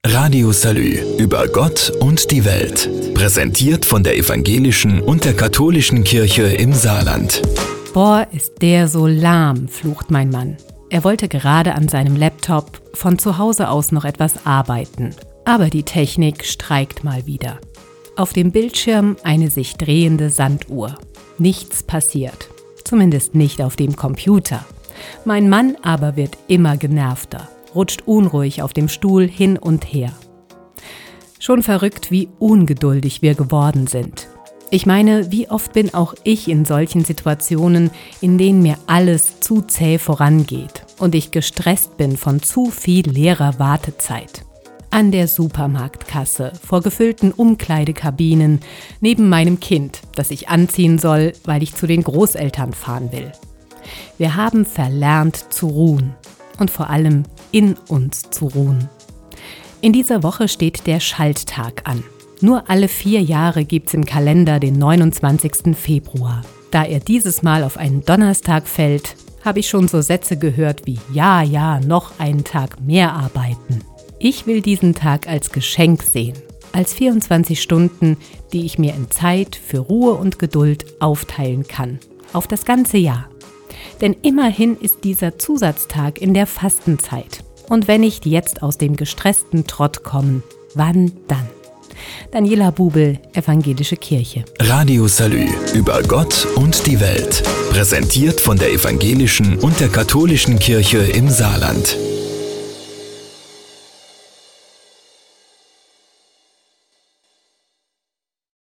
Radio Salü über Gott und die Welt. Präsentiert von der evangelischen und der katholischen Kirche im Saarland. Boah, ist der so lahm, flucht mein Mann. Er wollte gerade an seinem Laptop von zu Hause aus noch etwas arbeiten. Aber die Technik streikt mal wieder. Auf dem Bildschirm eine sich drehende Sanduhr. Nichts passiert. Zumindest nicht auf dem Computer. Mein Mann aber wird immer genervter. Rutscht unruhig auf dem Stuhl hin und her. Schon verrückt, wie ungeduldig wir geworden sind. Ich meine, wie oft bin auch ich in solchen Situationen, in denen mir alles zu zäh vorangeht und ich gestresst bin von zu viel leerer Wartezeit. An der Supermarktkasse, vor gefüllten Umkleidekabinen, neben meinem Kind, das ich anziehen soll, weil ich zu den Großeltern fahren will. Wir haben verlernt zu ruhen. Und vor allem in uns zu ruhen. In dieser Woche steht der Schalttag an. Nur alle 4 Jahre gibt's im Kalender den 29. Februar. Da er dieses Mal auf einen Donnerstag fällt, habe ich schon so Sätze gehört wie ja, noch einen Tag mehr arbeiten. Ich will diesen Tag als Geschenk sehen, als 24 Stunden, die ich mir in Zeit für Ruhe und Geduld aufteilen kann, auf das ganze Jahr. Denn immerhin ist dieser Zusatztag in der Fastenzeit. Und wenn nicht jetzt aus dem gestressten Trott kommen, wann dann? Daniela Bubel, Evangelische Kirche. Radio Salü über Gott und die Welt. Präsentiert von der evangelischen und der katholischen Kirche im Saarland.